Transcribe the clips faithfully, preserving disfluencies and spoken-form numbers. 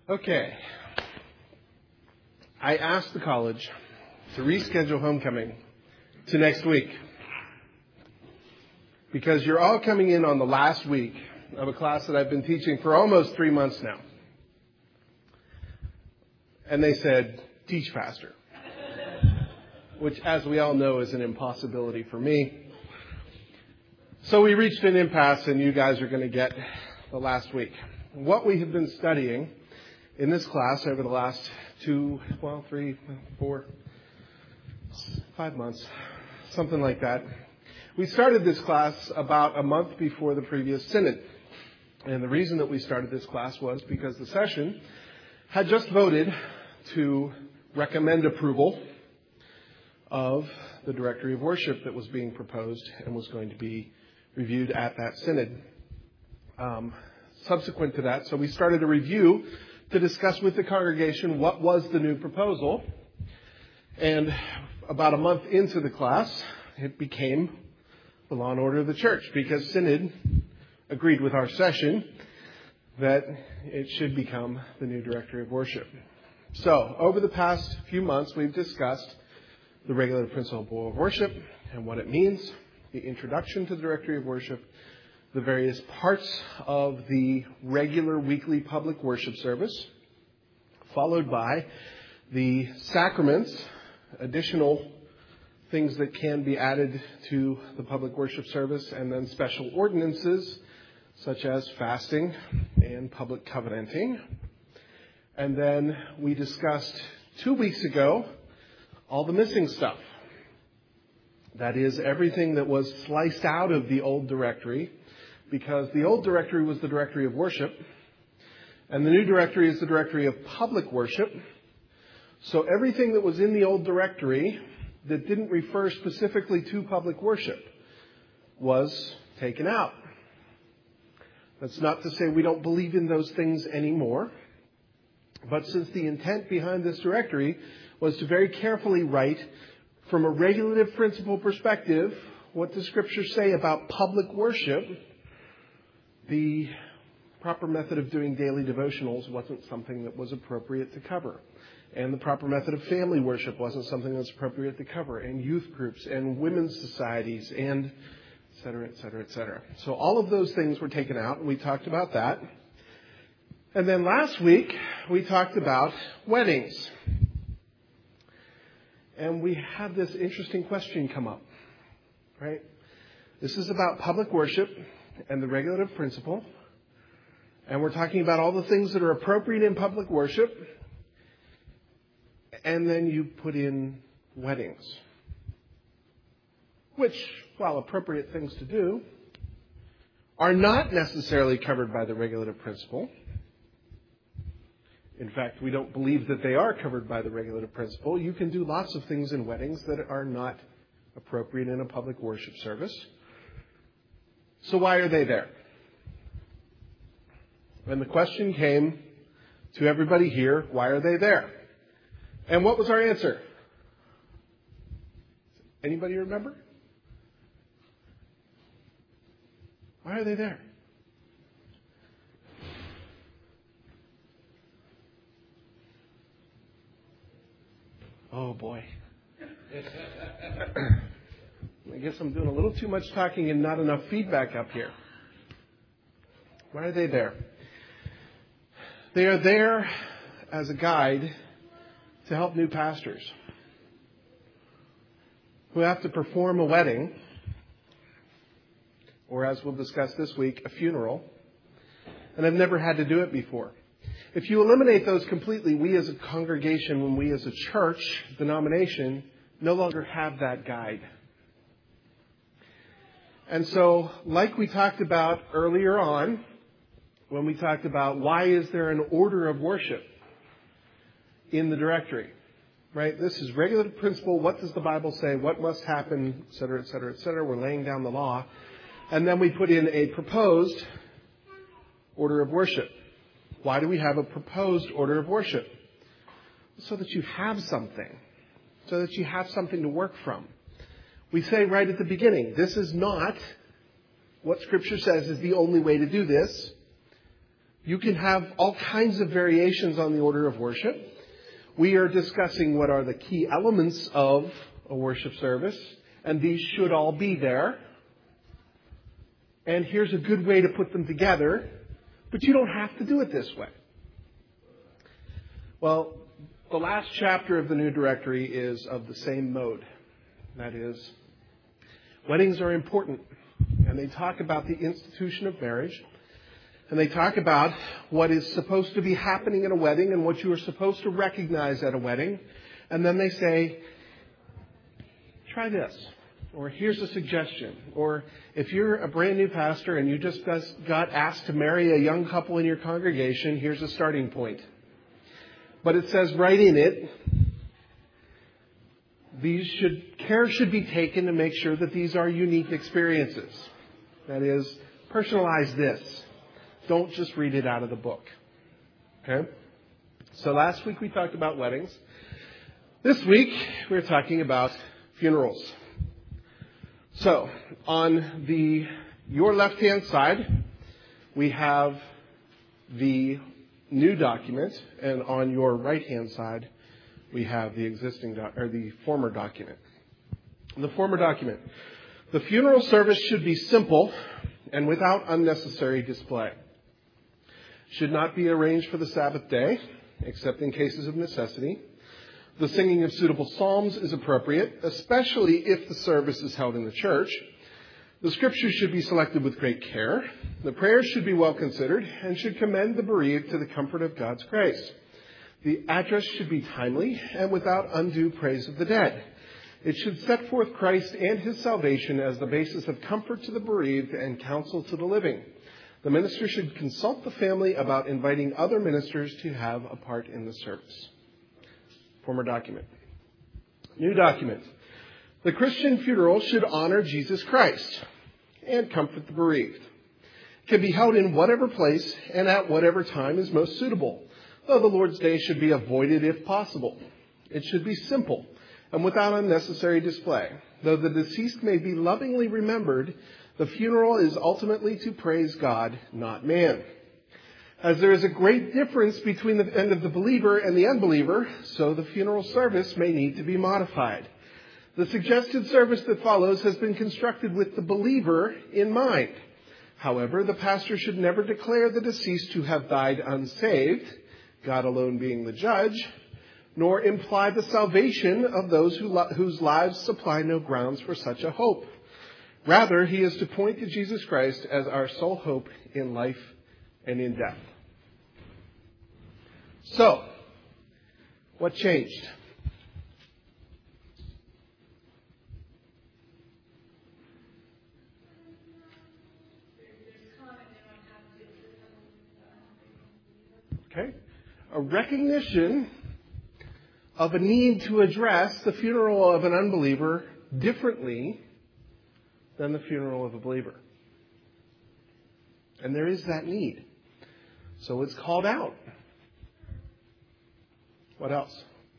Okay. I asked the college to reschedule homecoming to next week because you're all coming in on the last week of a class that I've been teaching for almost three months now. And they said, teach faster, which, as we all know, is an impossibility for me. So we reached an impasse, and you guys are going to get the last week. What we have been studying in this class over the last two, well, three, four, five months, something like that. We started this class about a month before the previous synod. And the reason that we started this class was because the session had just voted to recommend approval of the directory of worship that was being proposed and was going to be reviewed at that synod. Um, subsequent to that, so we started a review to discuss with the congregation what was the new proposal. And about a month into the class, it became the law and order of the church because synod agreed with our session that it should become the new directory of worship. So, over the past few months, we've discussed the regulative principle of worship and what it means, the introduction to the directory of worship, the various parts of the regular weekly public worship service, followed by the sacraments, additional things that can be added to the public worship service, and then special ordinances such as fasting and public covenanting. And then we discussed two weeks ago all the missing stuff. That is, everything that was sliced out of the old directory, because the old directory was the directory of worship, and the new directory is the directory of public worship. So everything that was in the old directory that didn't refer specifically to public worship was taken out. That's not to say we don't believe in those things anymore, but since the intent behind this directory was to very carefully write, from a regulative principle perspective, what the Scriptures say about public worship, the proper method of doing daily devotionals wasn't something that was appropriate to cover. And the proper method of family worship wasn't something that's appropriate to cover. And youth groups and women's societies and et cetera, et cetera, et cetera. So all of those things were taken out, and we talked about that. And then last week, we talked about weddings. And we had this interesting question come up, right? This is about public worship and the regulative principle. And we're talking about all the things that are appropriate in public worship. And then you put in weddings, which, while appropriate things to do, are not necessarily covered by the regulative principle. In fact, we don't believe that they are covered by the regulative principle. You can do lots of things in weddings that are not appropriate in a public worship service. So why are they there? When the question came to everybody here, why are they there? And what was our answer? Anybody remember? Why are they there? Oh, boy. I guess I'm doing a little too much talking and not enough feedback up here. Why are they there? They are there as a guide to help new pastors who have to perform a wedding, or as we'll discuss this week, a funeral, and have never had to do it before. If you eliminate those completely, we as a congregation, when we as a church denomination, no longer have that guide. And so, like we talked about earlier on, when we talked about why is there an order of worship in the directory, right? This is regulative principle. What does the Bible say? What must happen, et cetera, et cetera, et cetera. We're laying down the law. And then we put in a proposed order of worship. Why do we have a proposed order of worship? So that you have something. So that you have something to work from. We say right at the beginning, this is not what Scripture says is the only way to do this. You can have all kinds of variations on the order of worship. We are discussing what are the key elements of a worship service, and these should all be there. And here's a good way to put them together, but you don't have to do it this way. Well, the last chapter of the New Directory is of the same mode. That is, weddings are important, and they talk about the institution of marriage, and they talk about what is supposed to be happening at a wedding and what you are supposed to recognize at a wedding. And then they say, try this, or here's a suggestion, or if you're a brand new pastor and you just got asked to marry a young couple in your congregation, here's a starting point. But it says right in it, these should, care should be taken to make sure that these are unique experiences. That is, personalize this. Don't just read it out of the book. Okay? So last week we talked about weddings. This week we're talking about funerals. So on the your left-hand side, we have the new document, and on your right-hand side, we have the existing doc- or the former document. The former document. The funeral service should be simple and without unnecessary display. Should not be arranged for the Sabbath day, except in cases of necessity. The singing of suitable psalms is appropriate, especially if the service is held in the church. The scriptures should be selected with great care. The prayers should be well considered and should commend the bereaved to the comfort of God's grace. The address should be timely and without undue praise of the dead. It should set forth Christ and his salvation as the basis of comfort to the bereaved and counsel to the living. The minister should consult the family about inviting other ministers to have a part in the service. Former document. New document. The Christian funeral should honor Jesus Christ and comfort the bereaved. It can be held in whatever place and at whatever time is most suitable, though the Lord's Day should be avoided if possible. It should be simple and without unnecessary display. Though the deceased may be lovingly remembered, the funeral is ultimately to praise God, not man. As there is a great difference between the end of the believer and the unbeliever, so the funeral service may need to be modified. The suggested service that follows has been constructed with the believer in mind. However, the pastor should never declare the deceased to have died unsaved, God alone being the judge, nor imply the salvation of those who, whose lives supply no grounds for such a hope. Rather, he is to point to Jesus Christ as our sole hope in life and in death. So, what changed? Okay. A recognition of a need to address the funeral of an unbeliever differently than the funeral of a believer. And there is that need. So it's called out. What else?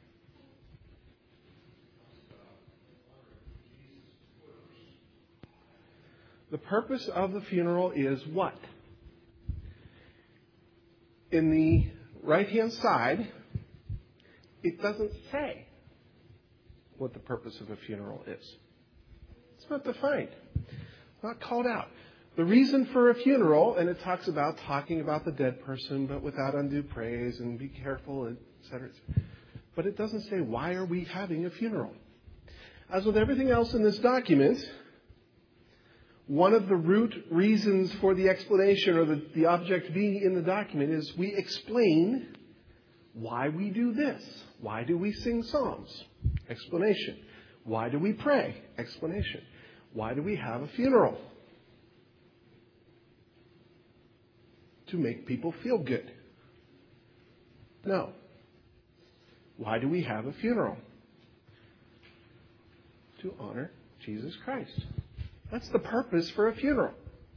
The purpose of the funeral is what? In the right-hand side, it doesn't say what the purpose of a funeral is. It's not defined. It's not called out. The reason for a funeral, and it talks about talking about the dead person, but without undue praise, and be careful, et cetera, et cetera. But it doesn't say, why are we having a funeral? As with everything else in this document, one of the root reasons for the explanation or the, the object being in the document is we explain why we do this. Why do we sing psalms? Explanation. Why do we pray? Explanation. Why do we have a funeral? To make people feel good. No. Why do we have a funeral? To honor Jesus Christ. That's the purpose for a funeral.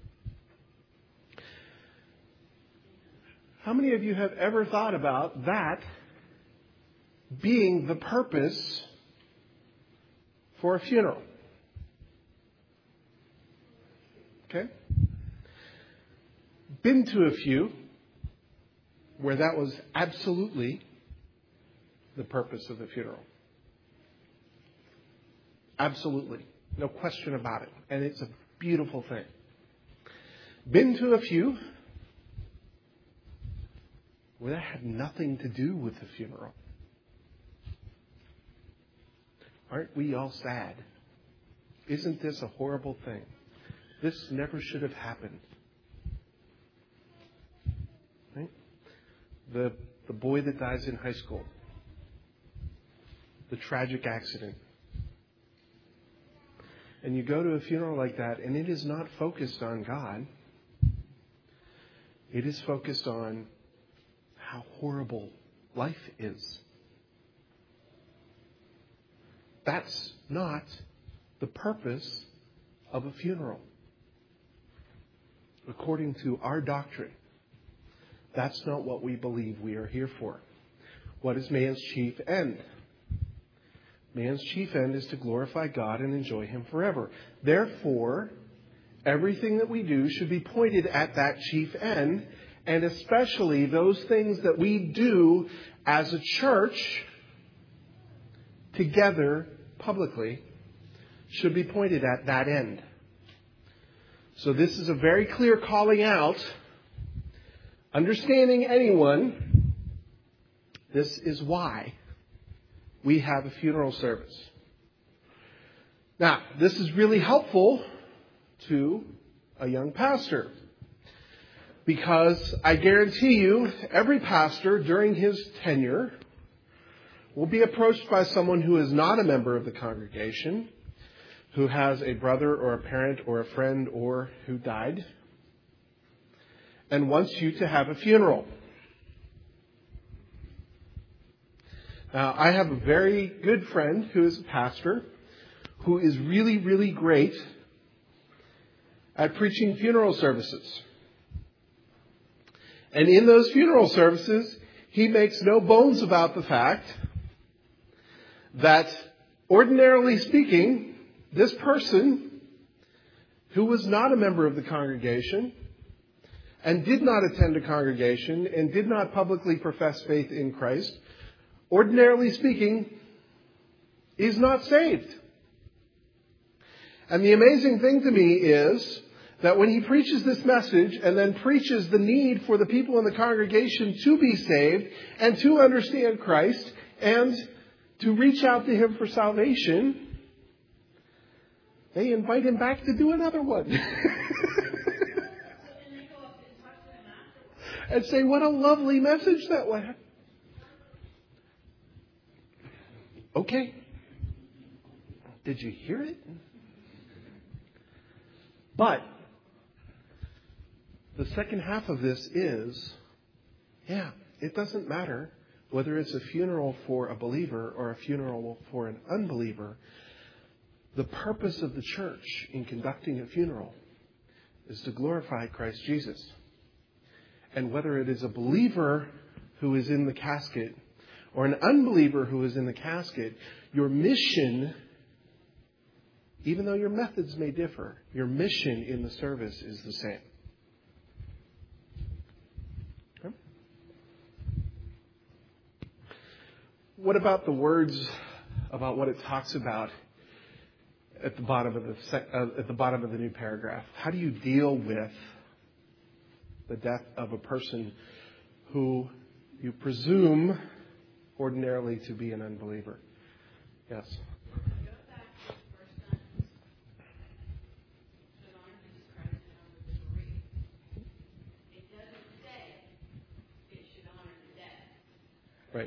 How many of you have ever thought about that being the purpose for a funeral? Okay? Been to a few. where that was absolutely the purpose of the funeral. Absolutely. No question about it. And it's a beautiful thing. Been to a few where that had nothing to do with the funeral. Aren't we all sad? Isn't this a horrible thing? This never should have happened. Right? The, the boy that dies in high school. The tragic accident. And you go to a funeral like that, and it is not focused on God. It is focused on how horrible life is. That's not the purpose of a funeral. According to our doctrine, that's not what we believe we are here for. What is man's chief end? Man's chief end is to glorify God and enjoy Him forever. Therefore, everything that we do should be pointed at that chief end, and especially those things that we do as a church together publicly should be pointed at that end. So this is a very clear calling out. Understanding anyone, this is why we have a funeral service. Now, this is really helpful to a young pastor, because I guarantee you every pastor during his tenure will be approached by someone who is not a member of the congregation, who has a brother or a parent or a friend or who died, and wants you to have a funeral. Now, I have a very good friend who is a pastor who is really, really great at preaching funeral services. And in those funeral services, he makes no bones about the fact that, ordinarily speaking, this person who was not a member of the congregation and did not attend a congregation and did not publicly profess faith in Christ, ordinarily speaking, is not saved. And the amazing thing to me is that when he preaches this message and then preaches the need for the people in the congregation to be saved and to understand Christ and to reach out to Him for salvation, they invite him back to do another one. And say, what a lovely message that was. Okay. Did you hear it? But the second half of this is, yeah, it doesn't matter whether it's a funeral for a believer or a funeral for an unbeliever. The purpose of the church in conducting a funeral is to glorify Christ Jesus. And whether it is a believer who is in the casket or an unbeliever who is in the casket, your mission, even though your methods may differ, your mission in the service is the same. Okay? What about the words about what it talks about at the bottom of the sec- uh, at the bottom of the new paragraph? How do you deal with the death of a person who you presume ordinarily to be an unbeliever? Yes. Right.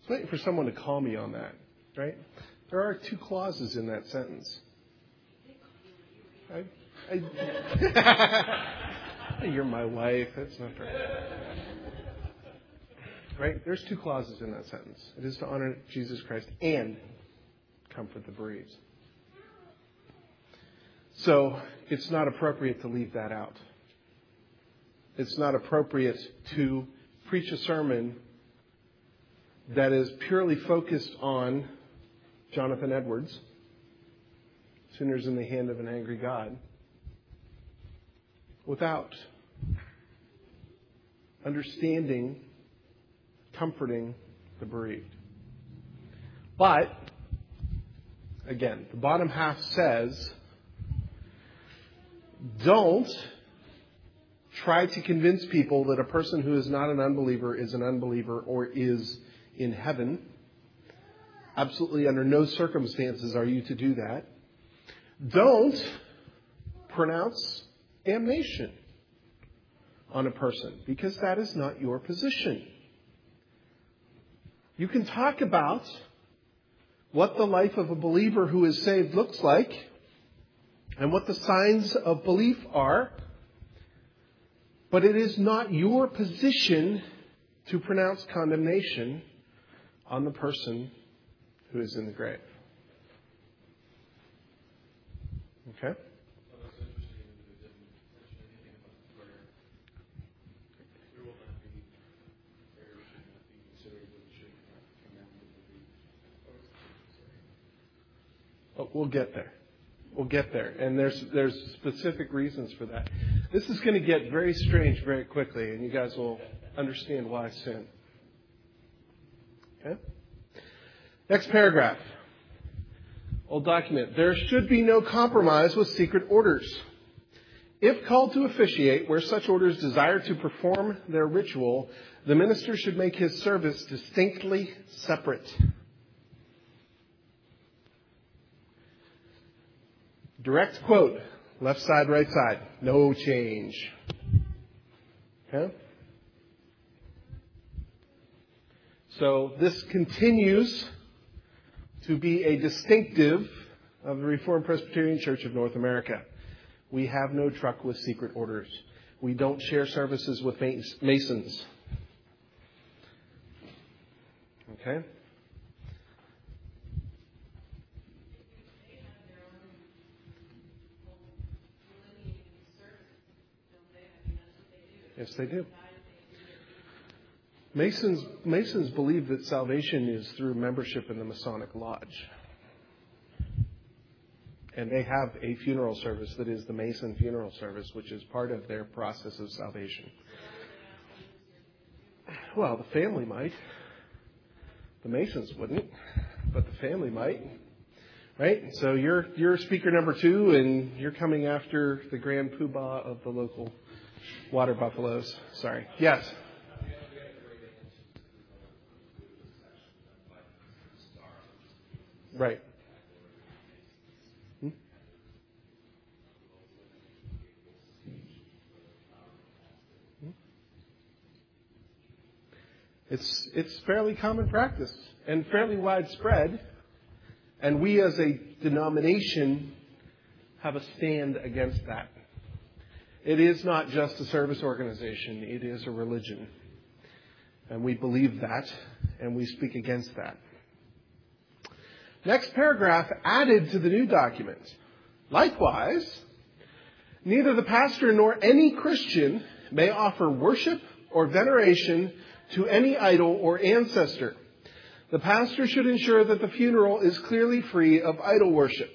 was waiting for someone to call me on that, right? There are two clauses in that sentence. I, I, you're my wife. That's not fair. Right? There's two clauses in that sentence. It is to honor Jesus Christ and comfort the bereaved. So it's not appropriate to leave that out. It's not appropriate to preach a sermon that is purely focused on Jonathan Edwards, sinners in the hand of an angry God, without understanding, comforting the bereaved. But, again, the bottom half says, don't try to convince people that a person who is not an unbeliever is an unbeliever or is in heaven. Absolutely under no circumstances are you to do that. Don't pronounce damnation on a person, because that is not your position. You can talk about what the life of a believer who is saved looks like and what the signs of belief are, but it is not your position to pronounce condemnation on the person who is in the grave. Okay? Oh, we'll get there. We'll get there. And there's there's specific reasons for that. This is going to get very strange very quickly, and you guys will understand why soon. Okay? Next paragraph. Old document. There should be no compromise with secret orders. If called to officiate where such orders desire to perform their ritual, the minister should make his service distinctly separate. Direct quote. Left side, right side. No change. Okay? So this continues to be a distinctive of the Reformed Presbyterian Church of North America. We have no truck with secret orders. We don't share services with Masons. Okay? Yes, they do. Masons, Masons believe that salvation is through membership in the Masonic Lodge. And they have a funeral service that is the Mason funeral service, which is part of their process of salvation. Well, the family might. The Masons wouldn't, but the family might. Right? So you're you're speaker number two, and you're coming after the grand poobah of the local water buffaloes. Sorry. Yes. Right. Hmm? Hmm? It's it's fairly common practice and fairly widespread, and we as a denomination have a stand against that. It is not just a service organization, it is a religion. And we believe that, and we speak against that. Next paragraph added to the new document. Likewise, neither the pastor nor any Christian may offer worship or veneration to any idol or ancestor. The pastor should ensure that the funeral is clearly free of idol worship.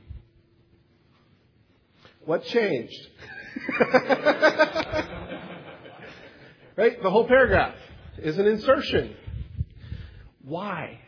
What changed? Right? The whole paragraph is an insertion. Why?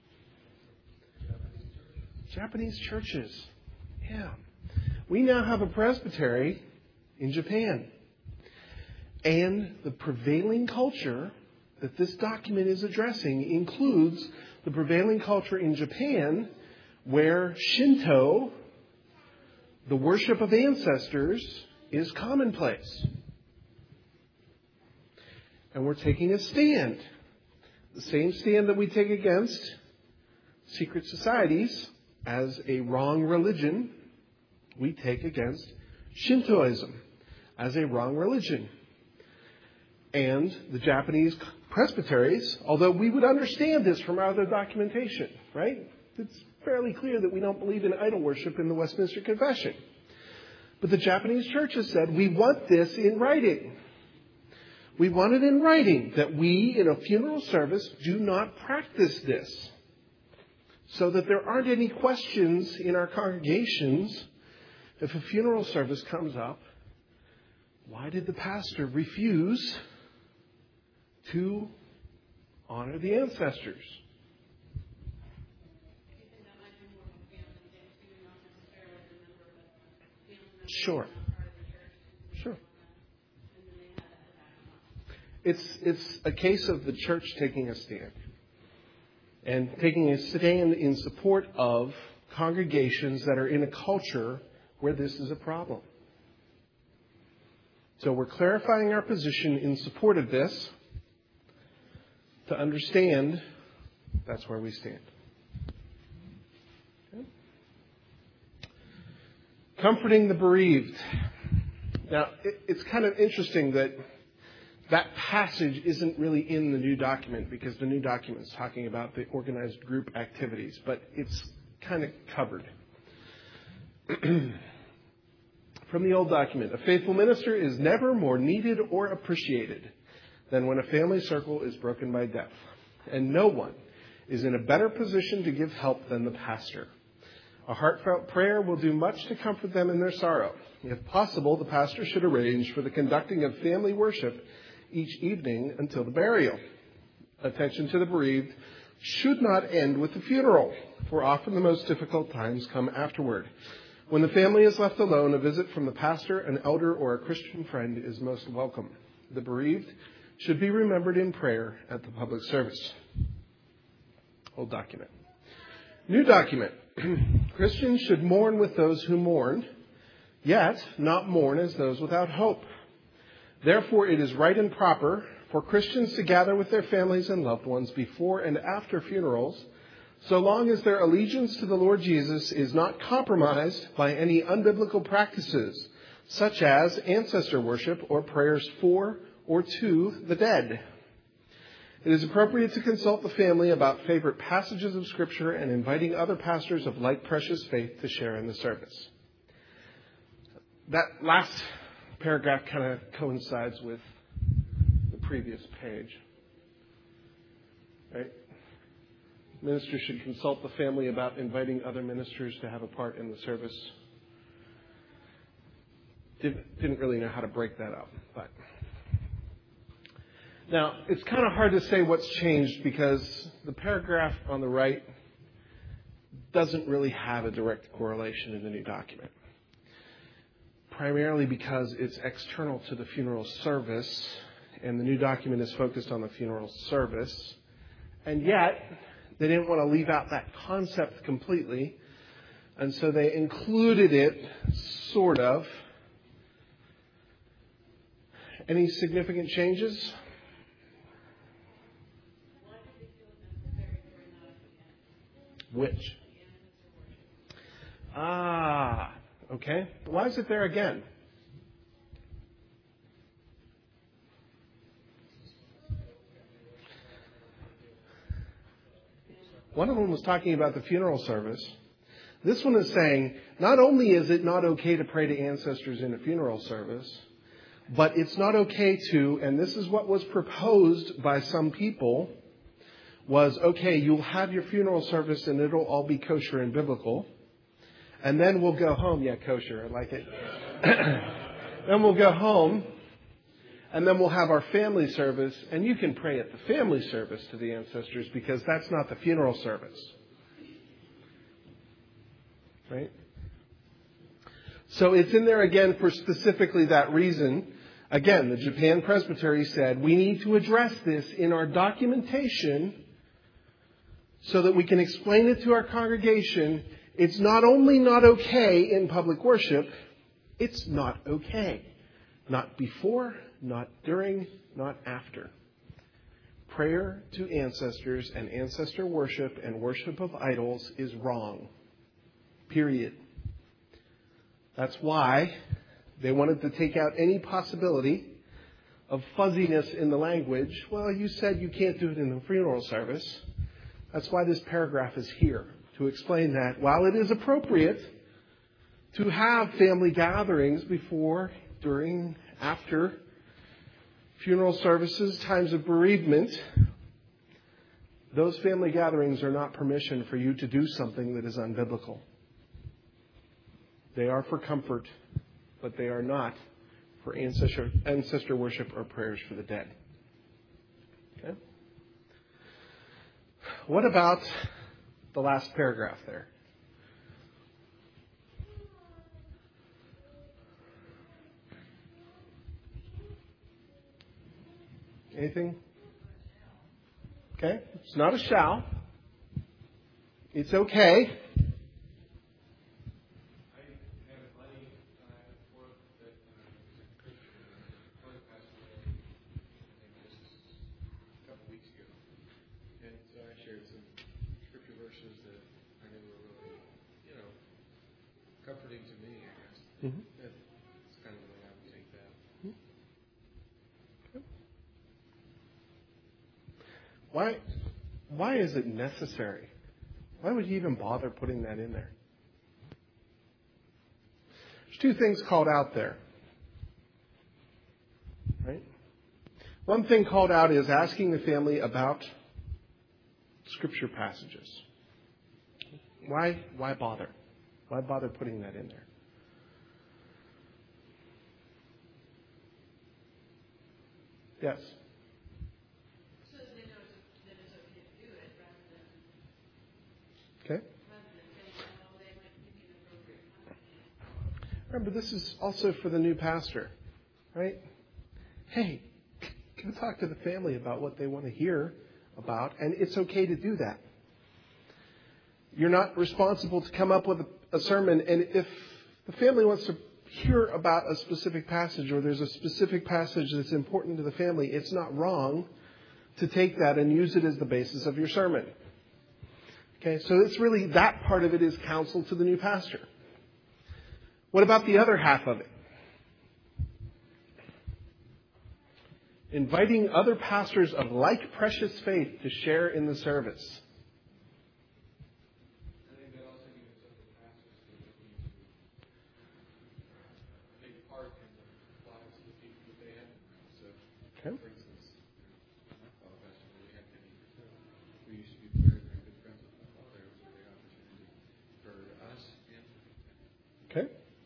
Japanese churches. Yeah. We now have a presbytery in Japan. And the prevailing culture that this document is addressing includes the prevailing culture in Japan where Shinto, the worship of ancestors, is commonplace. And we're taking a stand. The same stand that we take against secret societies as a wrong religion, we take against Shintoism as a wrong religion. And the Japanese presbyteries, although we would understand this from our other documentation, right? It's fairly clear that we don't believe in idol worship in the Westminster Confession. But the Japanese church has said, we want this in writing. We want it in writing that we, in a funeral service, do not practice this. So that there aren't any questions in our congregations if a funeral service comes up. Why did the pastor refuse to honor the ancestors? Sure. Sure. It's, it's a case of the church taking a stand. And taking a stand in support of congregations that are in a culture where this is a problem. So we're clarifying our position in support of this to understand that's where we stand. Okay. Comforting the bereaved. Now, it, it's kind of interesting that that passage isn't really in the new document because the new document is talking about the organized group activities, but it's kind of covered. From the old document, a faithful minister is never more needed or appreciated than when a family circle is broken by death. And no one is in a better position to give help than the pastor. A heartfelt prayer will do much to comfort them in their sorrow. If possible, the pastor should arrange for the conducting of family worship each evening until the burial. Attention to the bereaved should not end with the funeral, for often the most difficult times come afterward. When the family is left alone, a visit from the pastor, an elder, or a Christian friend is most welcome. The bereaved should be remembered in prayer at the public service. Old document. New document. Christians should mourn with those who mourn, yet not mourn as those without hope. Therefore, it is right and proper for Christians to gather with their families and loved ones before and after funerals, so long as their allegiance to the Lord Jesus is not compromised by any unbiblical practices, such as ancestor worship or prayers for or to the dead. It is appropriate to consult the family about favorite passages of Scripture and inviting other pastors of like precious faith to share in the service. That last paragraph kind of coincides with the previous page. Right? Ministers should consult the family about inviting other ministers to have a part in the service. Didn't, didn't really know how to break that up. But now, it's kind of hard to say what's changed because the paragraph on the right doesn't really have a direct correlation in the new document. Primarily because it's external to the funeral service, and the new document is focused on the funeral service. And yet, they didn't want to leave out that concept completely, and so they included it, sort of. Any significant changes? Which? Ah, okay. Why is it there again? One of them was talking about the funeral service. This one is saying, not only is it not okay to pray to ancestors in a funeral service, but it's not okay to, and this is what was proposed by some people, was, okay, you'll have your funeral service and it'll all be kosher and biblical. And then we'll go home. Yeah, kosher, I like it. Then we'll go home. And then we'll have our family service. And you can pray at the family service to the ancestors because that's not the funeral service. Right? So it's in there again for specifically that reason. Again, the Japan Presbytery said, we need to address this in our documentation so that we can explain it to our congregation. It's not only not okay in public worship, it's not okay. Not before, not during, not after. prayer to ancestors and ancestor worship and worship of idols is wrong. Period. That's why they wanted to take out any possibility of fuzziness in the language. Well, you said you can't do it in the funeral service. That's why this paragraph is here, to explain that while it is appropriate to have family gatherings before, during, after funeral services, times of bereavement, those family gatherings are not permission for you to do something that is unbiblical. They are for comfort, but they are not for ancestor, ancestor worship or prayers for the dead. Okay? What about the last paragraph there? Anything? Okay. It's not a shall. It's okay. Comforting to me, I guess. Mm-hmm. That's kind of the way I would take that. Mm-hmm. Okay. Why, why is it necessary? Why would he even bother putting that in there? There's two things called out there. Right? One thing called out is asking the family about scripture passages. Why, why bother? Why bother putting that in there? Yes. So that they know that it's okay to do it rather than, Okay. rather than saying, oh, they might give you an appropriate time. Remember, this is also for the new pastor, right? Hey, go talk to the family about what they want to hear about, and it's okay to do that. You're not responsible to come up with a, a sermon, and if the family wants to hear about a specific passage or there's a specific passage that's important to the family, it's not wrong to take that and use it as the basis of your sermon. Okay, so it's really that part of it is counsel to the new pastor. What about the other half of it? Inviting other pastors of like precious faith to share in the service. Okay. For instance, my father passed away. We had many. We used to be very, very good friends with my father. It was a great opportunity for us and for him. Okay.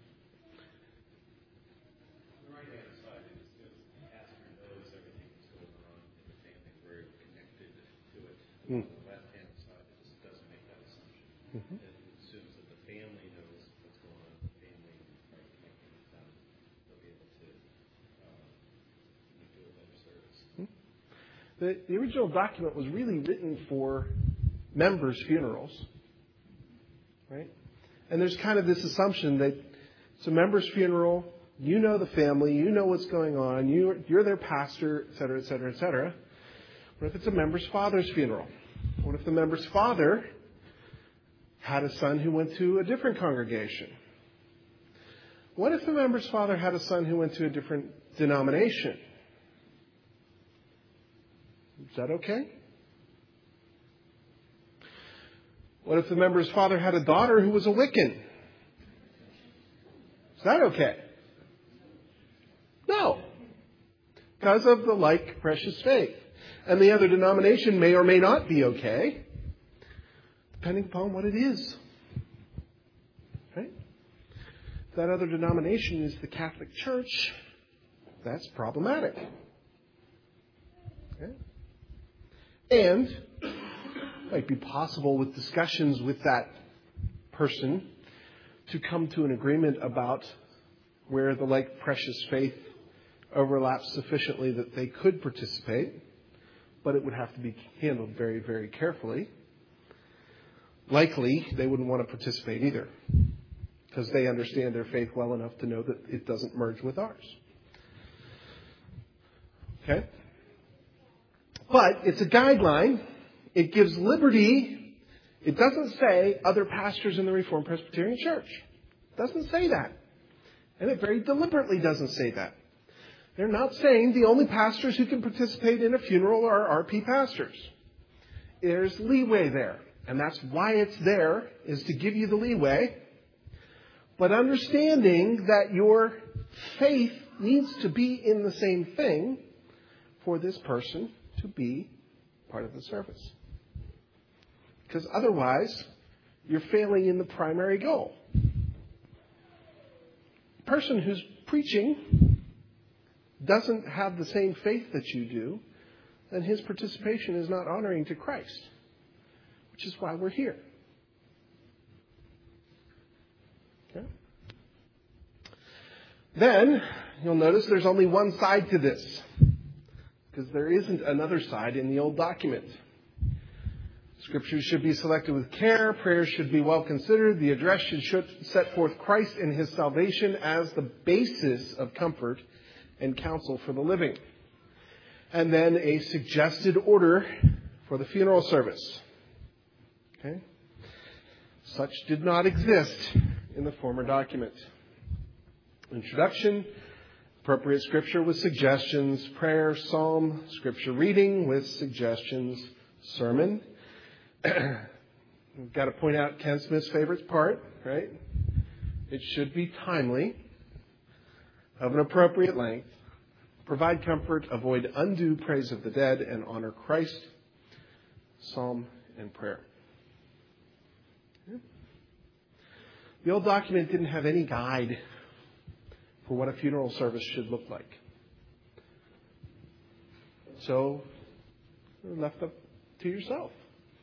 On the right-hand side, it's just the pastor knows everything that's going on in the family, very connected to it. Mm. On the left-hand side, it just doesn't make that assumption. Mm-hmm. It assumes that the family knows what's going on. The family are connected with them. They'll be able to uh, do a better service. The, the original document was really written for members' funerals, right? And there's kind of this assumption that it's a member's funeral, you know the family, you know what's going on, you're, you're their pastor, et cetera, et cetera, et cetera. What if it's a member's father's funeral? What if the member's father had a son who went to a different congregation? What if the member's father had a son who went to a different denomination? Is that okay? What if the member's father had a daughter who was a Wiccan? Is that okay? No. Because of the like precious faith. And the other denomination may or may not be okay, depending upon what it is. Right? If that other denomination is the Catholic Church, that's problematic. Okay? And it might be possible with discussions with that person to come to an agreement about where the like precious faith overlaps sufficiently that they could participate, but it would have to be handled very, very carefully. Likely, they wouldn't want to participate either, because they understand their faith well enough to know that it doesn't merge with ours. Okay? But it's a guideline. It gives liberty. It doesn't say other pastors in the Reformed Presbyterian Church. It doesn't say that. And it very deliberately doesn't say that. They're not saying the only pastors who can participate in a funeral are R P pastors. There's leeway there. And that's why it's there, is to give you the leeway. But understanding that your faith needs to be in the same thing for this person to be part of the service. Because otherwise, you're failing in the primary goal. The person who's preaching doesn't have the same faith that you do, then his participation is not honoring to Christ, which is why we're here. Okay? Then, you'll notice there's only one side to this, because there isn't another side in the old document. Scriptures should be selected with care. Prayers should be well considered. The address should set forth Christ and his salvation as the basis of comfort and counsel for the living. And then a suggested order for the funeral service. Okay? Such did not exist in the former document. Introduction, appropriate scripture with suggestions, prayer, psalm, scripture reading with suggestions, sermon. We've got to point out Ken Smith's favorite part, right? It should be timely, of an appropriate length, provide comfort, avoid undue praise of the dead, and honor Christ, psalm, and prayer. The old document didn't have any guide for what a funeral service should look like. So, left up to yourself.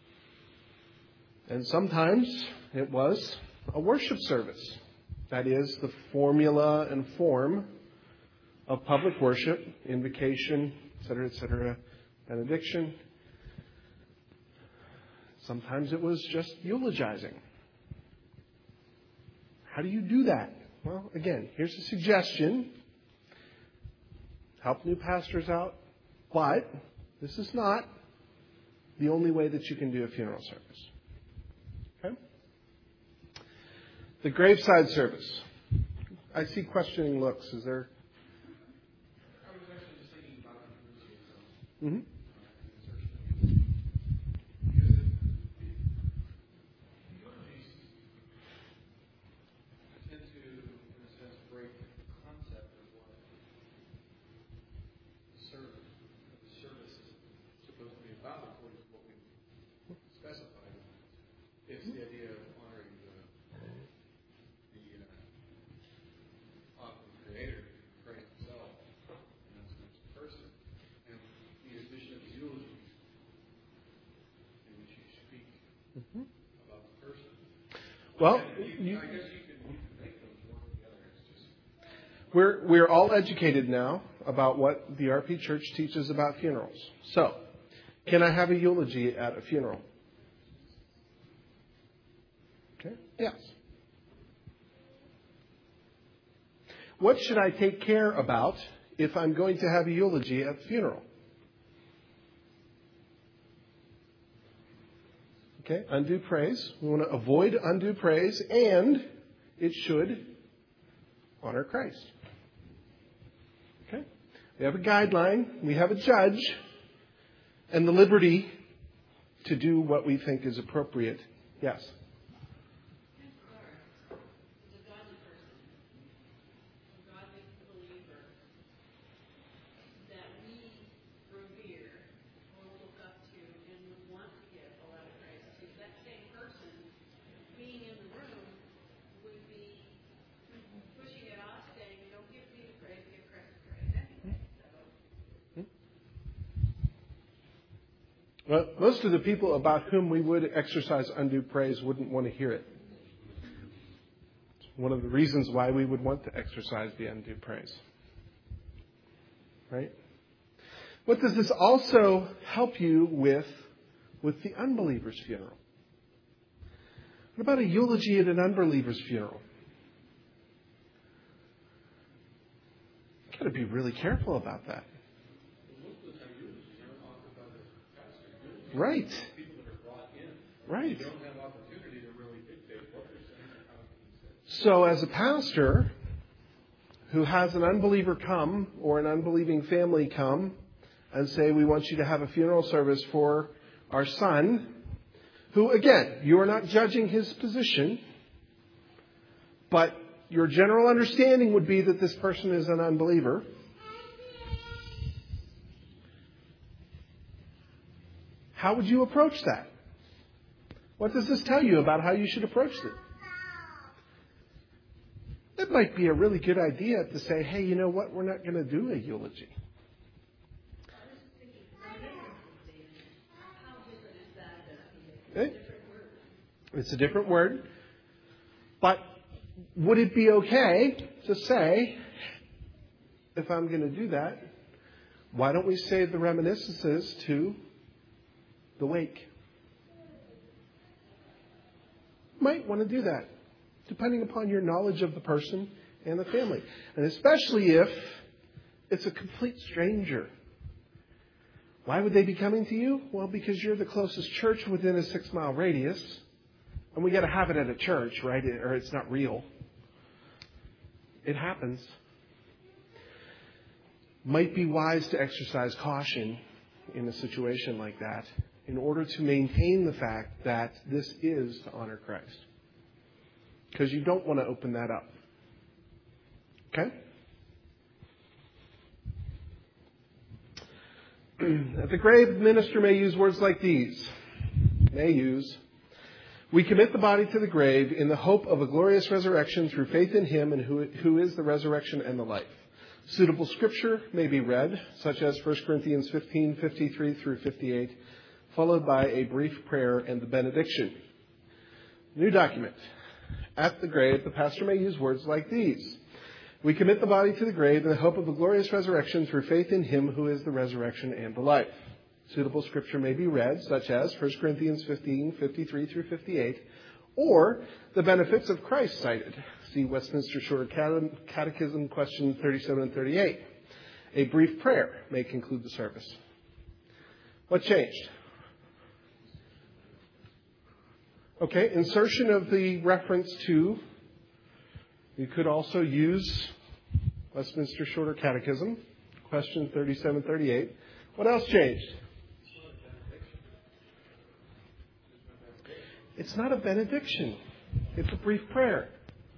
And sometimes it was a worship service. That is, the formula and form of public worship, invocation, et cetera, et cetera, benediction. Sometimes it was just eulogizing. How do you do that? Well, again, here's a suggestion. Help new pastors out. But this is not the only way that you can do a funeral service. Okay? The graveside service. I see questioning looks. Is there... I was actually just thinking about eulogy itself. Mm-hmm. Because it, eulogies tend to, in a sense, break the concept of what the service, the service is supposed to be about, according to what we specified. It's the idea of honoring the the uh, awesome Creator, Christ Himself, and that's the person, and the addition of the eulogy, in which you speak Mm-hmm. about the person. Well, And you, you, I guess you can, you can make those work together. It's just we're we're all educated now about what the R P Church teaches about funerals. So, can I have a eulogy at a funeral? Okay. Yes. What should I take care about if I'm going to have a eulogy at the funeral? Okay, undue praise. We want to avoid undue praise, and it should honor Christ. Okay? We have a guideline, we have a judge, and the liberty to do what we think is appropriate. Yes? Is a godly person, a godly believer that we revere or look up to and would want to give a lot of praise to. That same person being in the room would be pushing it off, saying, "Don't give me the praise, give Christ the praise." Anyway, so Well, most of the people about whom we would exercise undue praise wouldn't want to hear it. It's one of the reasons why we would want to exercise the undue praise. Right? What does this also help you with, with the unbeliever's funeral? What about a eulogy at an unbeliever's funeral? You've got to be really careful about that. most of the time eulogies aren't offered by the Right. People that are brought in. Right. You don't have opportunity to really dictate what they're saying or how it's said. So as a pastor who has an unbeliever come or an unbelieving family come and say, we want you to have a funeral service for our son, who, again, you are not judging his position, but your general understanding would be that this person is an unbeliever. How would you approach that? What does this tell you about how you should approach it? It might be a really good idea to say, hey, you know what? We're not going to do a eulogy. Okay? It's a different word. But would it be okay to say, if I'm going to do that, why don't we save the reminiscences to the wake? Might want to do that, depending upon your knowledge of the person and the family. And especially if it's a complete stranger. Why would they be coming to you? Well, because you're the closest church within a six-mile radius. And we got to have it at a church, right? Or it's not real. It happens. Might be wise to exercise caution in a situation like that in order to maintain the fact that this is to honor Christ. Because you don't want to open that up. Okay? At the grave, the minister may use words like these. May use. We commit the body to the grave in the hope of a glorious resurrection through faith in Him and who, who is the resurrection and the life. Suitable scripture may be read, such as First Corinthians fifteen, fifty-three through fifty-eight, followed by a brief prayer and the benediction. New document. At the grave, the pastor may use words like these. We commit the body to the grave in the hope of a glorious resurrection through faith in Him who is the resurrection and the life. Suitable scripture may be read, such as First Corinthians fifteen, fifty-three through fifty-eight, or the benefits of Christ cited. See Westminster Shorter Catechism, question thirty-seven and thirty-eight. A brief prayer may conclude the service. What changed? Okay, insertion of the reference to. You could also use Westminster Shorter Catechism, question thirty-seven thirty-eight. What else changed? It's not a benediction. It's a brief prayer.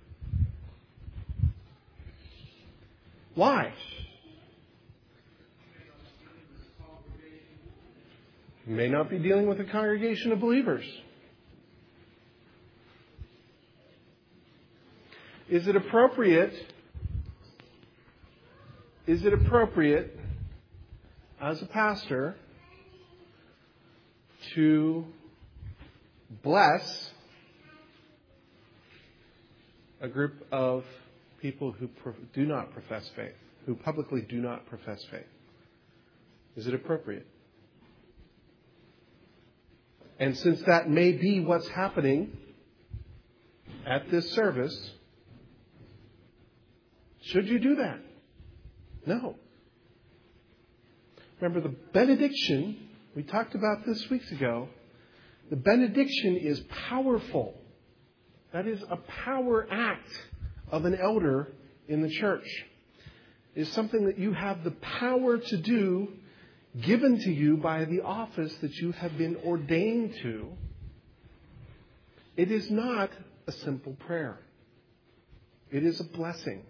Why? You may not be dealing with a congregation of believers. Is it appropriate? Is it appropriate as a pastor to bless a group of people who pro- do not profess faith, who publicly do not profess faith? Is it appropriate? And since that may be what's happening at this service, should you do that? No. Remember, the benediction, we talked about this weeks ago, the benediction is powerful. That is a power act of an elder in the church. It is something that you have the power to do, given to you by the office that you have been ordained to. It is not a simple prayer. It is a blessing,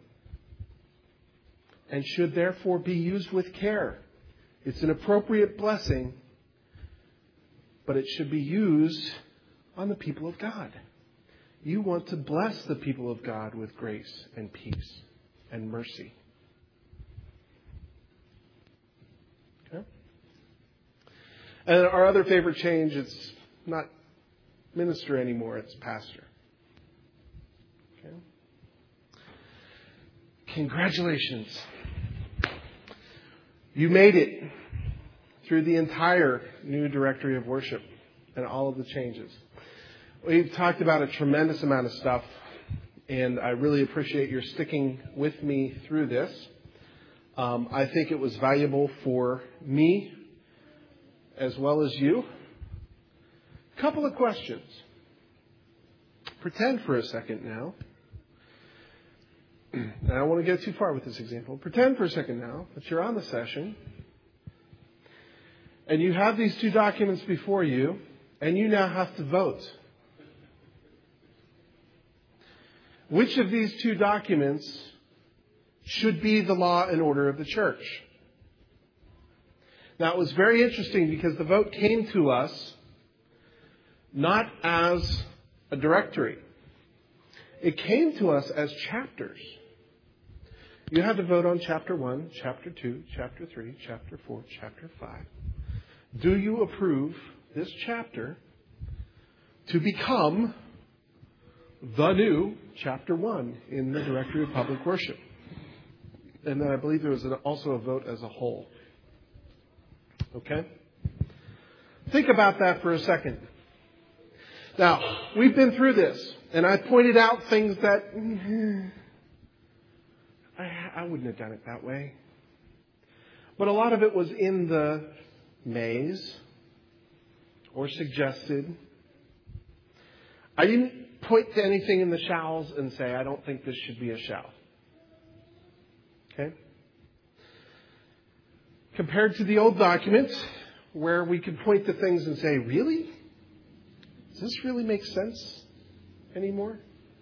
and should therefore be used with care. It's an appropriate blessing, but it should be used on the people of God. You want to bless the people of God with grace and peace and mercy. Okay? And our other favorite change, it's not minister anymore, it's pastor. Okay? Congratulations. You made it through the entire new directory of worship and all of the changes. We've talked about a tremendous amount of stuff, and I really appreciate your sticking with me through this. Um, I think it was valuable for me as well as you. Couple of questions. Pretend for a second now. And I don't want to get too far with this example. Pretend for a second now that you're on the session and you have these two documents before you and you now have to vote. Which of these two documents should be the law and order of the church? Now, it was very interesting because the vote came to us not as a directory. It came to us as chapters. You had to vote on chapter one, chapter two, chapter three, chapter four, chapter five. Do you approve this chapter to become the new chapter one in the Directory of Public Worship? And then I believe there was also a vote as a whole. Okay? Think about that for a second. Now, we've been through this, and I pointed out things that I, I wouldn't have done it that way. But a lot of it was in the mays or suggested. I didn't point to anything in the shalls and say, I don't think this should be a shall. Okay? Compared to the old documents, where we could point to things and say, really? Does this really make sense anymore?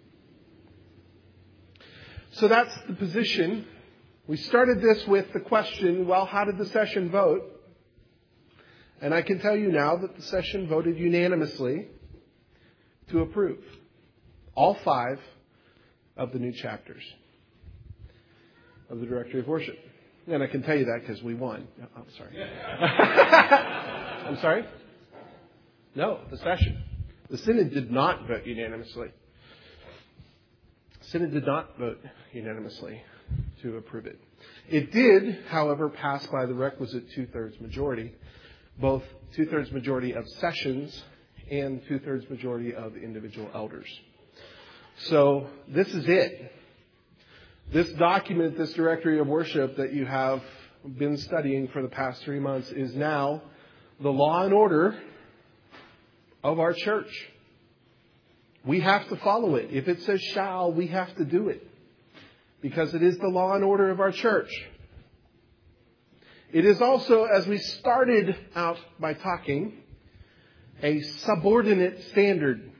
So that's the position. We started this with the question, well, how did the session vote? And I can tell you now that the session voted unanimously to approve all five of the new chapters of the Directory of Worship. And I can tell you that because we won. Oh, I'm sorry. I'm sorry? No, the session. The Synod did not vote unanimously. The Synod did not vote unanimously to approve it. It did, however, pass by the requisite two-thirds majority, both two-thirds majority of sessions and two-thirds majority of individual elders. So this is it. This document, this Directory of Worship that you have been studying for the past three months is now the law and order of our church. We have to follow it. If it says shall, we have to do it. Because it is the law and order of our church. It is also, as we started out by talking, a subordinate standard.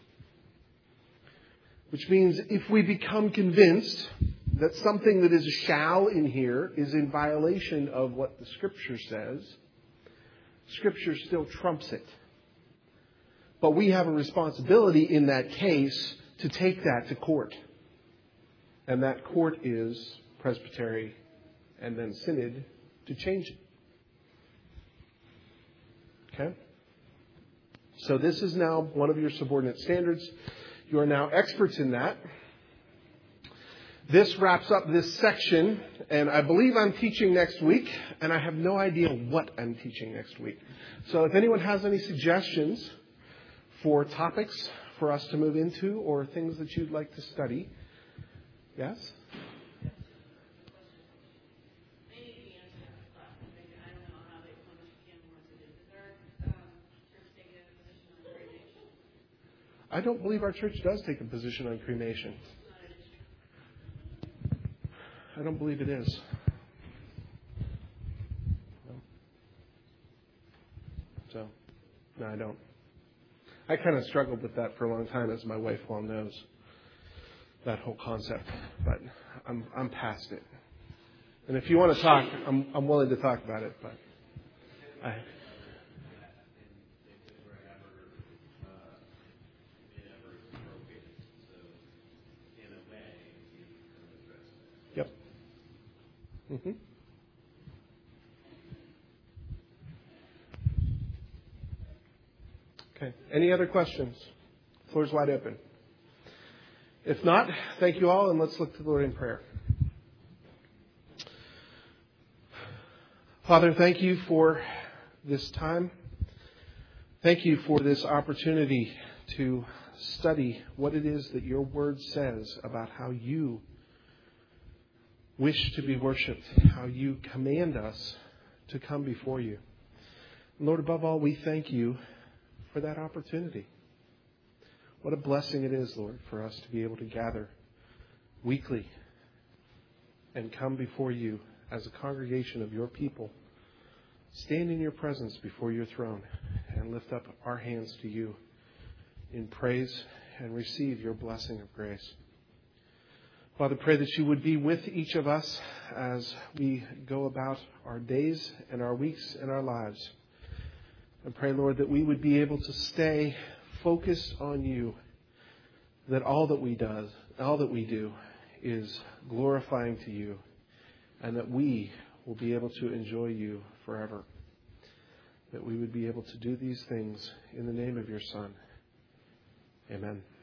Which means if we become convinced that something that is a shall in here is in violation of what the Scripture says, Scripture still trumps it. But we have a responsibility in that case to take that to court. And that court is presbytery and then synod to change it. Okay? So this is now one of your subordinate standards. You are now experts in that. This wraps up this section, and I believe I'm teaching next week, and I have no idea what I'm teaching next week. So if anyone has any suggestions for topics for us to move into or things that you'd like to study, yes? I don't believe our church does take a position on cremation. I don't believe it is. No. So, no, I don't. I kind of struggled with that for a long time, as my wife well knows, that whole concept. But I'm I'm past it. And if you want to talk, I'm I'm willing to talk about it. But I. Yep. Mm-hmm. Okay. Any other questions? Floor's wide open. If not, thank you all, and let's look to the Lord in prayer. Father, thank you for this time. Thank you for this opportunity to study what it is that your word says about how you wish to be worshipped, how you command us to come before you. Lord, above all, we thank you for that opportunity. What a blessing it is, Lord, for us to be able to gather weekly and come before you as a congregation of your people, stand in your presence before your throne and lift up our hands to you in praise and receive your blessing of grace. Father, pray that you would be with each of us as we go about our days and our weeks and our lives. And pray, Lord, that we would be able to stay focused on you, that all that we does, all that we do is glorifying to you, and that we will be able to enjoy you forever. That we would be able to do these things in the name of your Son. Amen.